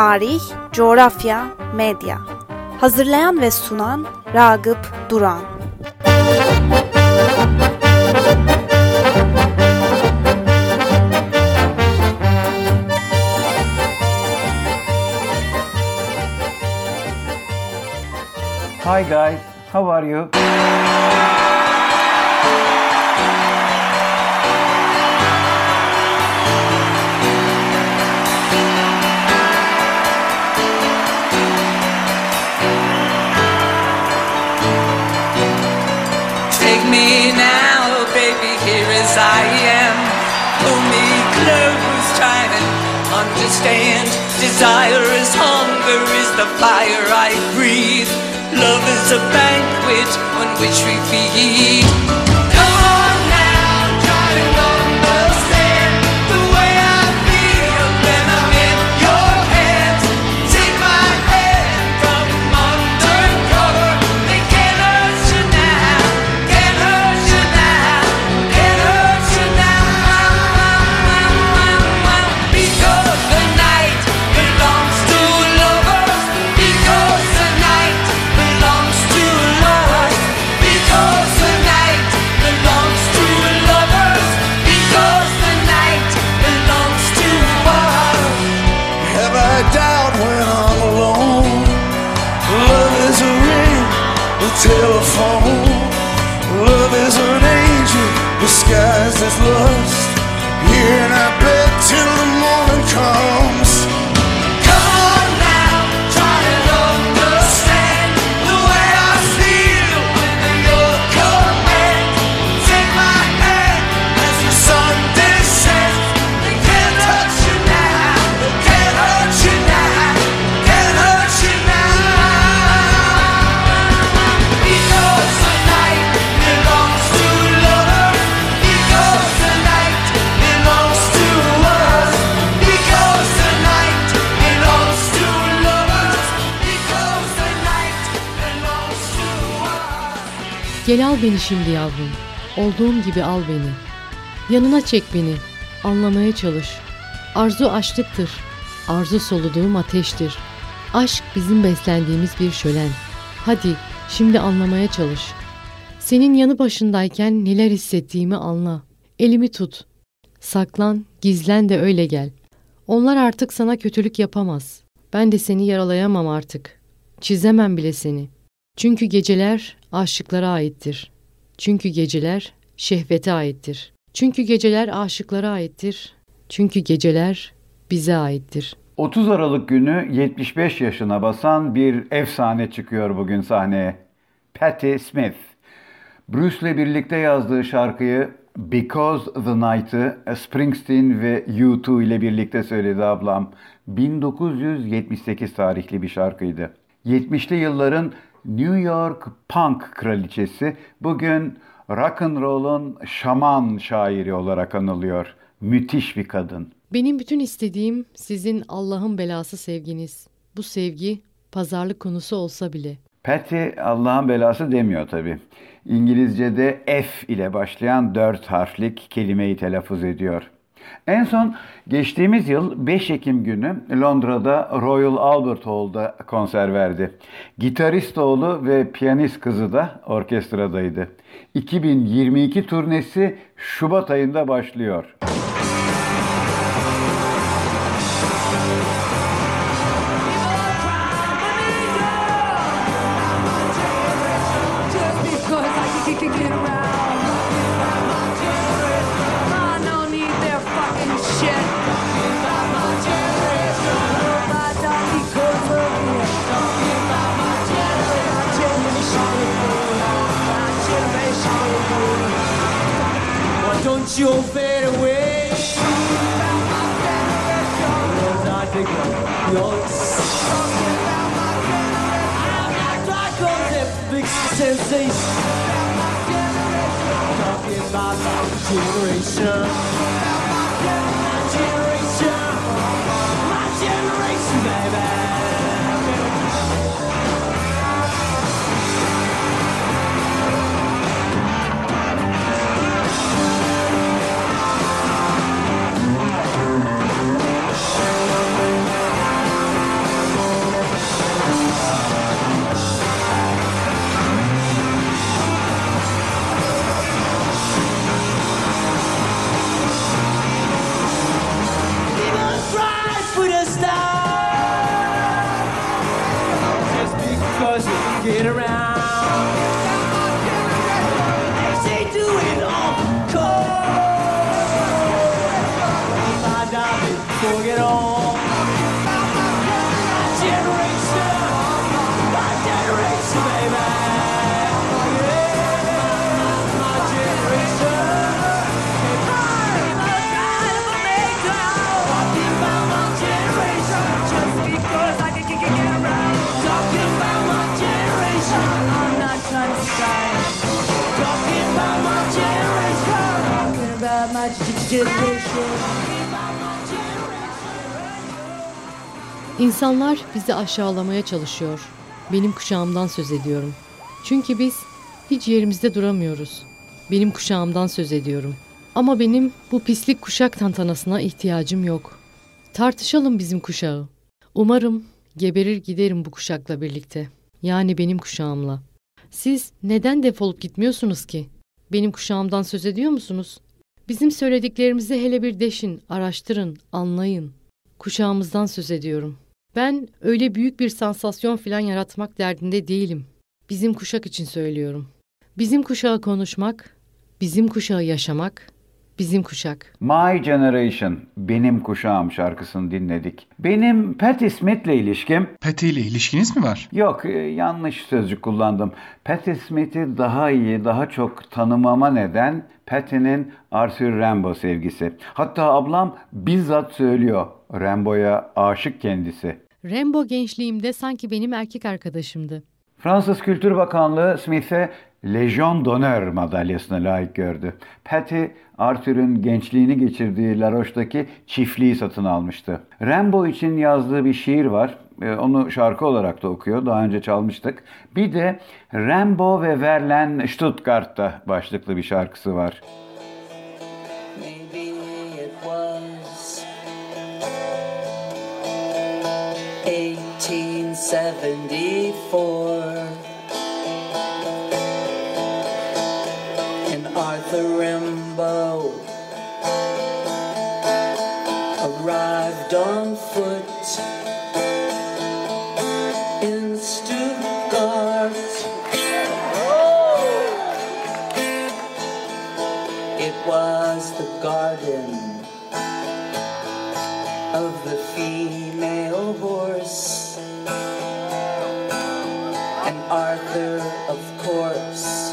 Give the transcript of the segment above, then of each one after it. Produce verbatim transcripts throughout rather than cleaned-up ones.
tarih, coğrafya, medya. Hazırlayan ve sunan Ragıp Duran. Hi guys, how are you? Take me now, baby, here as I am. Pull me close, try and understand. Desire is hunger, is the fire I breathe. Love is a banquet on which we feed. Come on now, try to understand the way I feel when I'm in your hands. Take my hand from undercover. They can't hurt you now, can't hurt you now, can't hurt you now. Because the night belongs to lovers. Because the night belongs to us. Because the night belongs to lovers. Because the night belongs to us. Have I doubt when I'm alone? Love is a ring, a telephone. Love is an angel disguised as lust. Here in our bed till the morning comes. Come on now, try to understand the way I feel under your command. Take my hand as the sun descends. They can't touch you now, they can't hurt you now, can't hurt you now. Because the night belongs to lovers. Because the night belongs to us. Because the night belongs to lovers. Because the night belongs to us. Gel al beni şimdi yavrum, olduğum gibi al beni. Yanına çek beni, anlamaya çalış. Arzu açlıktır, arzu soluduğum ateştir. Aşk bizim beslendiğimiz bir şölen. Hadi şimdi anlamaya çalış. Senin yanı başındayken neler hissettiğimi anla. Elimi tut. Saklan, gizlen de öyle gel. Onlar artık sana kötülük yapamaz. Ben de seni yaralayamam artık. Çizemem bile seni. Çünkü geceler aşıklara aittir. Çünkü geceler şehvete aittir. Çünkü geceler aşıklara aittir. Çünkü geceler bize aittir. otuz Aralık günü yetmiş beş yaşına basan bir efsane çıkıyor bugün sahneye. Patti Smith. Bruce'le birlikte yazdığı şarkıyı Because the Night'ı Springsteen ve U iki ile birlikte söyledi ablam. bin dokuz yüz yetmiş sekiz tarihli bir şarkıydı. yetmişli yılların New York punk kraliçesi bugün rock and roll'un şaman şairi olarak anılıyor. Müthiş bir kadın. Benim bütün istediğim sizin Allah'ın belası sevginiz. Bu sevgi pazarlık konusu olsa bile. Patti Allah'ın belası demiyor tabii. İngilizce'de F ile başlayan dört harflik kelimeyi telaffuz ediyor. En son geçtiğimiz yıl beş Ekim günü Londra'da Royal Albert Hall'da konser verdi. Gitarist oğlu ve piyanist kızı da orkestradaydı. iki bin yirmi iki turnesi Şubat ayında başlıyor. Don't you fade away. Cause I think I'm yours. I'm not like all that big sensation. Talking about my generation. My generation. My generation, baby. get around. They say do it all cold. My darling, forget all. My generation, my generation, baby. My generation. I'm a kind of a maker. Talking about my generation. Just because I can get around. Talking about my generation. I'm not trying to style. Talking about my generation. Talking about my generation. İnsanlar bizi aşağılamaya çalışıyor. Benim kuşağımdan söz ediyorum. Çünkü biz hiç yerimizde duramıyoruz. Benim kuşağımdan söz ediyorum. Ama benim bu pislik kuşak tantanasına ihtiyacım yok. Tartışalım bizim kuşağı. Umarım geberir giderim bu kuşakla birlikte. Yani benim kuşağımla. Siz neden defolup gitmiyorsunuz ki? Benim kuşağımdan söz ediyor musunuz? Bizim söylediklerimizi hele bir deşin, araştırın, anlayın. Kuşağımızdan söz ediyorum. Ben öyle büyük bir sansasyon falan yaratmak derdinde değilim. Bizim kuşak için söylüyorum. Bizim kuşağı konuşmak, bizim kuşağı yaşamak, bizim kuşak. My Generation, Benim Kuşağım şarkısını dinledik. Benim Patti Smith'le ilişkim... Patti ile ilişkiniz mi var? Yok, yanlış sözcük kullandım. Patti Smith'i daha iyi, daha çok tanımama neden Patti'nin Arthur Rimbaud sevgisi. Hatta ablam bizzat söylüyor, Rimbaud'a aşık kendisi. Rimbaud gençliğimde sanki benim erkek arkadaşımdı. Fransız Kültür Bakanlığı Smith'e Légion d'Honneur madalyasına layık gördü. Patti, Arthur'un gençliğini geçirdiği La Roche'daki çiftliği satın almıştı. Rimbaud için yazdığı bir şiir var. Onu şarkı olarak da okuyor. Daha önce çalmıştık. Bir de Rimbaud ve Verlaine Stuttgart'ta başlıklı bir şarkısı var. Maybe it was eighteen seventy-four. Arthur Rimbaud arrived on foot in Stuttgart. It was the garden of the female horse, and Arthur, of course,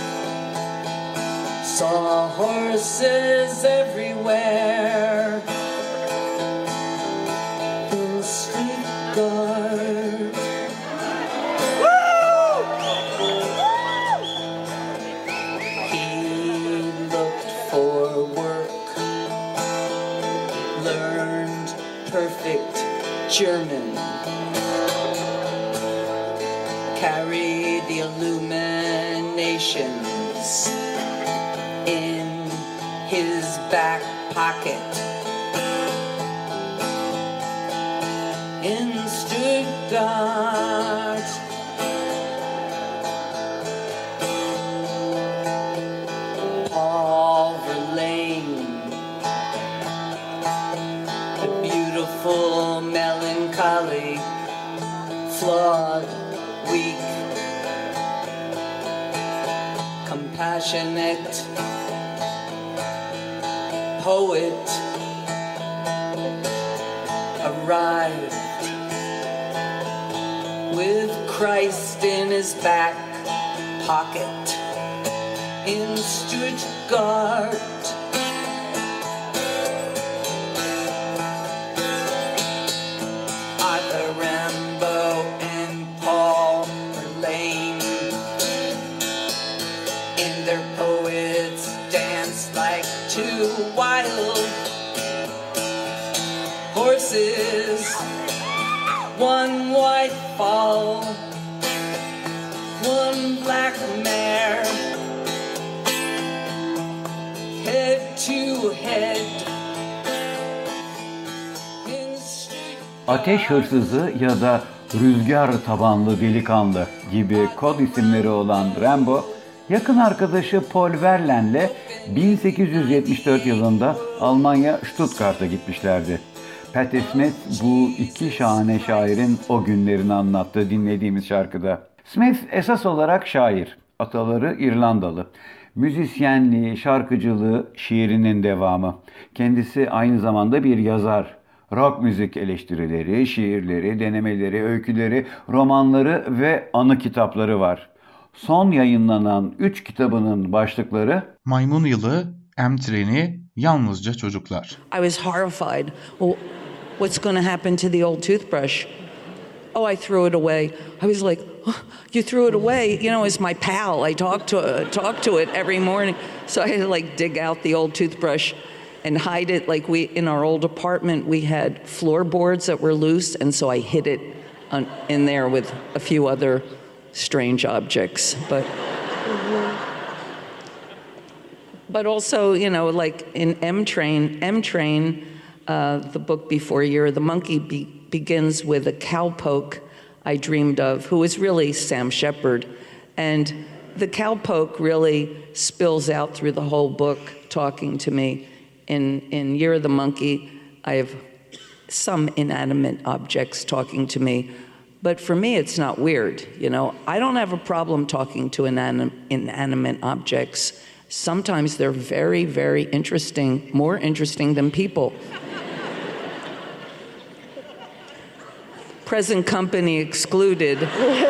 saw horses everywhere in Stuttgart. He looked for work, learned perfect German, carried the illuminations in his back pocket in Stuttgart. Paul Verlaine, the beautiful, melancholy, flawed, weak, compassionate poet arrived with Christ in his back pocket in Stuttgart. Arthur Rimbaud and Paul Verlaine in their poets danced like two wild horses, one white fall, one black mare, head to head. Ateş Hırsızı ya da Rüzgar Tabanlı Delikanlı gibi kod isimleri olan Rimbaud, yakın arkadaşı Paul Verlaine'le bin sekiz yüz yetmiş dört yılında Almanya Stuttgart'a gitmişlerdi. Patti Smith bu iki şahane şairin o günlerini anlattı dinlediğimiz şarkıda. Smith esas olarak şair, ataları İrlandalı. Müzisyenliği, şarkıcılığı şiirinin devamı. Kendisi aynı zamanda bir yazar. Rock müzik eleştirileri, şiirleri, denemeleri, öyküleri, romanları ve anı kitapları var. Son yayınlanan üç kitabının başlıkları Maymun Yılı, M Treni, Yalnızca Çocuklar. I was horrified. Well, what's going to happen to the old toothbrush? Oh, I threw it away. I was like, oh, you threw it away? You know, it's my pal. I talk to uh, talk to it every morning. So I had to like dig out the old toothbrush and hide it. Like we in our old apartment, we had floorboards that were loose, and so I hid it on, in there with a few other strange objects. But but also, you know, like in M Train, M Train, uh, the book before Year of the Monkey be, begins with a cowpoke I dreamed of, who was really Sam Shepard. And the cowpoke really spills out through the whole book, talking to me. In, in Year of the Monkey, I have some inanimate objects talking to me. But for me, it's not weird, you know. I don't have a problem talking to inan- inanimate objects. Sometimes they're very, very interesting, more interesting than people. Present company excluded.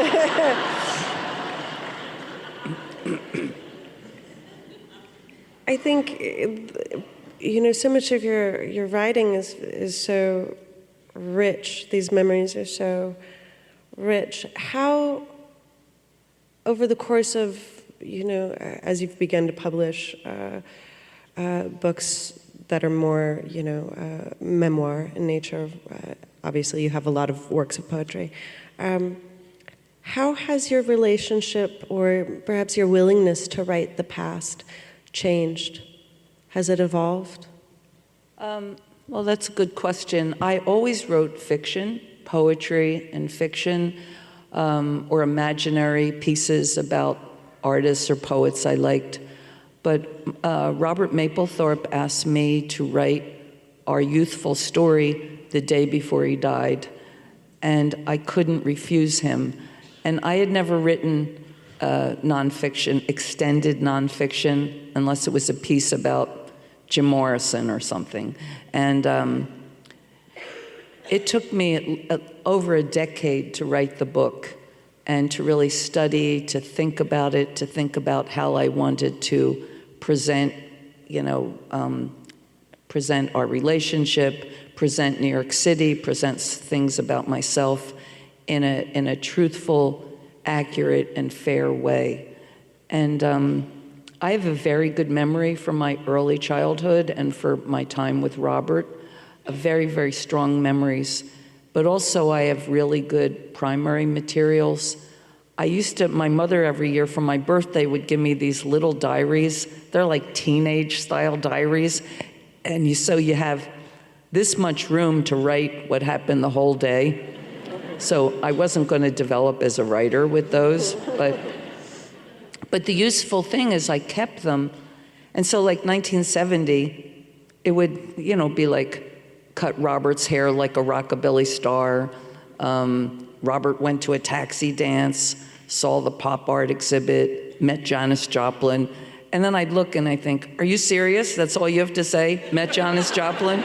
I think, you know, so much of your, your writing is is so rich. These memories are so rich. How, over the course of, you know, as you've begun to publish uh, uh, books that are more, you know, uh, memoir in nature, uh, obviously you have a lot of works of poetry. Um, how has your relationship, or perhaps your willingness to write the past, changed? Has it evolved? Um, well, that's a good question. I always wrote fiction, poetry and fiction, um, or imaginary pieces about artists or poets I liked. But uh, Robert Mapplethorpe asked me to write our youthful story the day before he died, and I couldn't refuse him. And I had never written uh, nonfiction, extended nonfiction, unless it was a piece about Jim Morrison or something. And um, it took me a, a, over a decade to write the book and to really study, to think about it, to think about how I wanted to present, you know, um, present our relationship, present New York City, present things about myself in a in a truthful, accurate, and fair way. And um, I have a very good memory from my early childhood and for my time with Robert, a very, very strong memories. But also I have really good primary materials. I used to, my mother every year for my birthday would give me these little diaries. They're like teenage style diaries. And you, so you have this much room to write what happened the whole day. So I wasn't going to develop as a writer with those, but but the useful thing is I kept them. And so like nineteen seventy, it would, you know, be like, cut Robert's hair like a rockabilly star. Um, Robert went to a taxi dance, saw the pop art exhibit, met Janis Joplin. And then I'd look and I think, are you serious? That's all you have to say? Met Janis Joplin?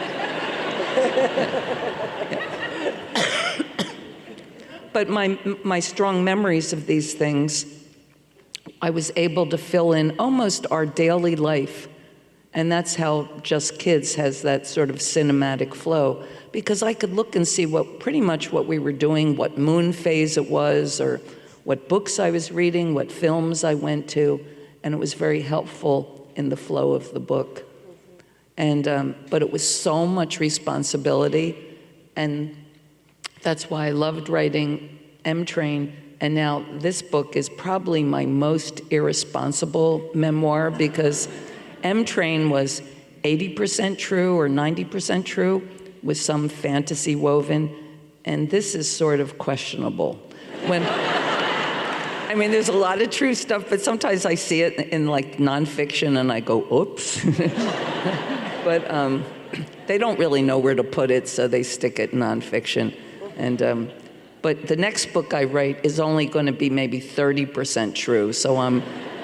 But my my strong memories of these things, I was able to fill in almost our daily life. And that's how Just Kids has that sort of cinematic flow, because I could look and see what pretty much what we were doing, what moon phase it was, or what books I was reading, what films I went to, and it was very helpful in the flow of the book. And um, but it was so much responsibility, and that's why I loved writing M Train. And now this book is probably my most irresponsible memoir, because M Train was eighty percent true or ninety percent true with some fantasy woven, and this is sort of questionable. When I mean, there's a lot of true stuff, but sometimes I see it in, in like nonfiction and I go, oops. But um, they don't really know where to put it, so they stick it in nonfiction. And um, But the next book I write is only going to be maybe thirty percent true. So I'm,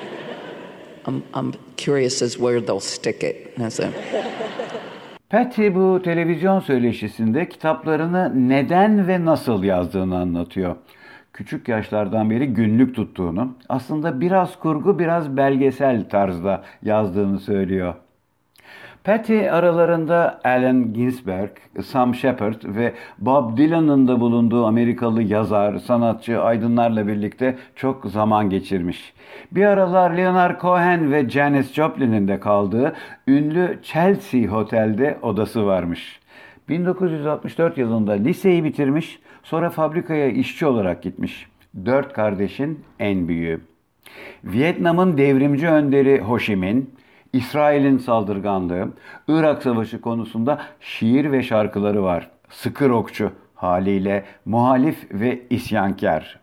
I'm, I'm curious as where they'll stick it. That's it. Patti bu televizyon söyleşisinde kitaplarını neden ve nasıl yazdığını anlatıyor. Küçük yaşlardan beri günlük tuttuğunu, aslında biraz kurgu biraz belgesel tarzda yazdığını söylüyor. Patti aralarında Allen Ginsberg, Sam Shepard ve Bob Dylan'ın da bulunduğu Amerikalı yazar, sanatçı, aydınlarla birlikte çok zaman geçirmiş. Bir aralar Leonard Cohen ve Janis Joplin'in de kaldığı ünlü Chelsea Hotel'de odası varmış. bin dokuz yüz altmış dört yılında liseyi bitirmiş, sonra fabrikaya işçi olarak gitmiş. Dört kardeşin en büyüğü. Vietnam'ın devrimci önderi Ho Chi Minh, İsrail'in saldırganlığı, Irak Savaşı konusunda şiir ve şarkıları var. Sıkı rokçu, haliyle muhalif ve isyankar.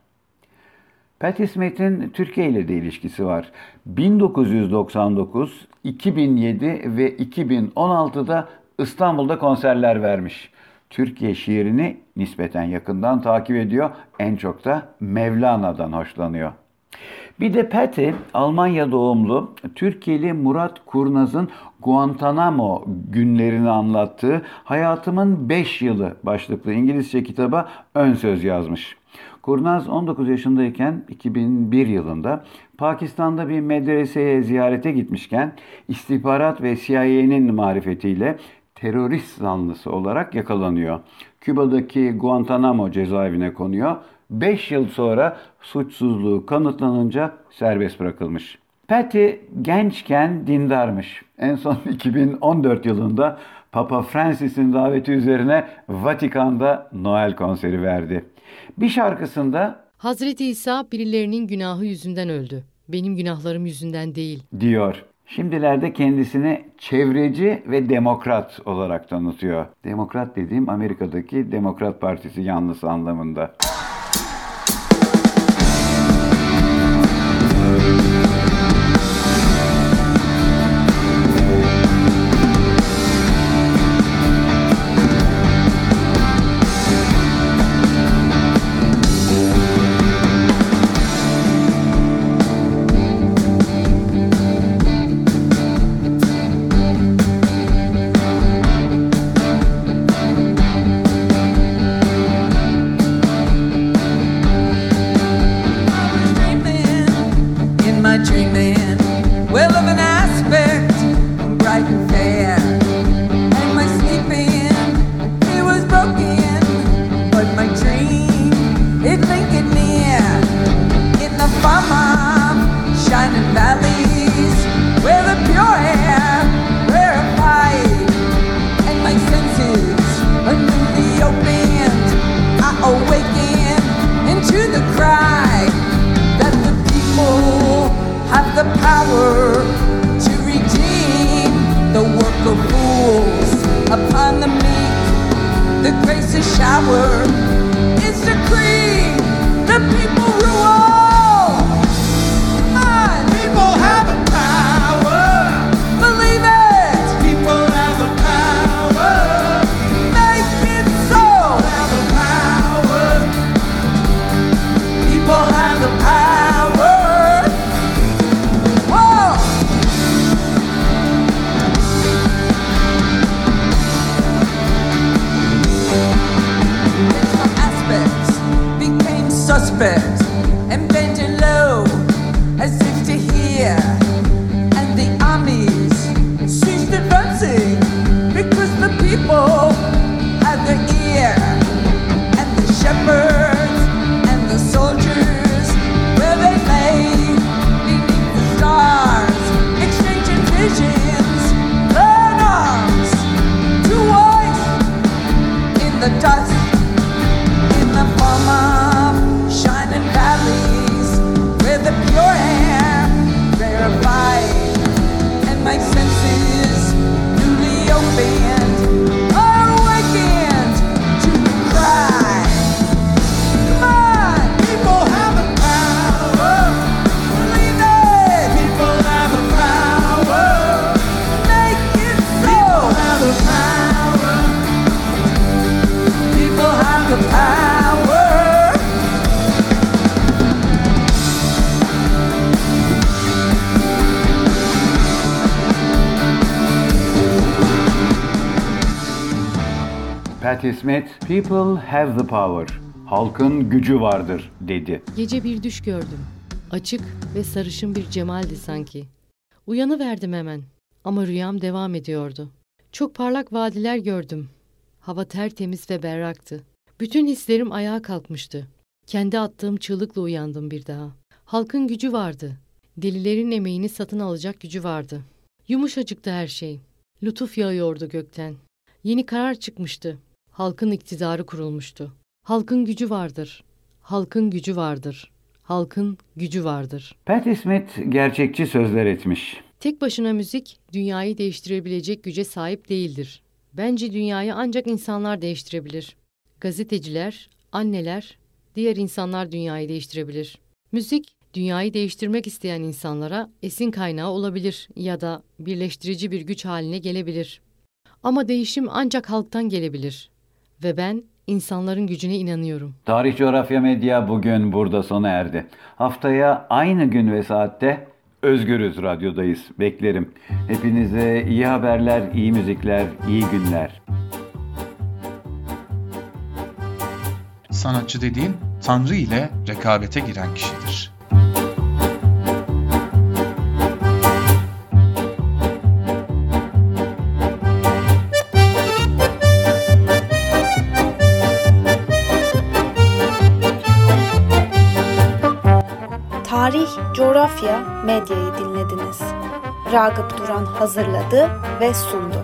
Patti Smith'in Türkiye ile de ilişkisi var. bin dokuz yüz doksan dokuz, iki bin yedi ve iki bin on altıda İstanbul'da konserler vermiş. Türkiye şiirini nispeten yakından takip ediyor, en çok da Mevlana'dan hoşlanıyor. Bir de Patti, Almanya doğumlu, Türkiye'li Murat Kurnaz'ın Guantanamo günlerini anlattığı Hayatımın beş Yılı başlıklı İngilizce kitaba ön söz yazmış. Kurnaz on dokuz yaşındayken iki bin bir yılında Pakistan'da bir medreseye ziyarete gitmişken istihbarat ve C I A'nin marifetiyle terörist zanlısı olarak yakalanıyor. Küba'daki Guantanamo cezaevine konuyor. beş yıl sonra suçsuzluğu kanıtlanınca serbest bırakılmış. Patti gençken dindarmış. En son iki bin on dört yılında Papa Francis'in daveti üzerine Vatikan'da Noel konseri verdi. Bir şarkısında Hazreti İsa birilerinin günahı yüzünden öldü. Benim günahlarım yüzünden değil diyor. Şimdilerde kendisini çevreci ve demokrat olarak tanıtıyor. Demokrat dediğim Amerika'daki Demokrat Partisi yanlısı anlamında. Patti Smith, "People have the power." Halkın gücü vardır dedi. Gece bir düş gördüm. Açık ve sarışın bir cemaldi sanki. Uyanıverdim hemen ama rüyam devam ediyordu. Çok parlak vadiler gördüm. Hava tertemiz ve berraktı. Bütün hislerim ayağa kalkmıştı. Kendi attığım çığlıkla uyandım bir daha. Halkın gücü vardı. Delilerin emeğini satın alacak gücü vardı. Yumuşacıktı her şey. Lütuf yağıyordu gökten. Yeni karar çıkmıştı. Halkın iktidarı kurulmuştu. Halkın gücü vardır. Halkın gücü vardır. Halkın gücü vardır. Patti Smith gerçekçi sözler etmiş. Tek başına müzik dünyayı değiştirebilecek güce sahip değildir. Bence dünyayı ancak insanlar değiştirebilir. Gazeteciler, anneler, diğer insanlar dünyayı değiştirebilir. Müzik, dünyayı değiştirmek isteyen insanlara esin kaynağı olabilir ya da birleştirici bir güç haline gelebilir. Ama değişim ancak halktan gelebilir. Ve ben insanların gücüne inanıyorum. Tarih Coğrafya Medya bugün burada sona erdi. Haftaya aynı gün ve saatte Özgürüz Radyo'dayız. Beklerim. Hepinize iyi haberler, iyi müzikler, iyi günler. Sanatçı dediğin Tanrı ile rekabete giren kişidir. Tarih, Coğrafya, Medya'yı dinlediniz. Ragıp Duran hazırladı ve sundu.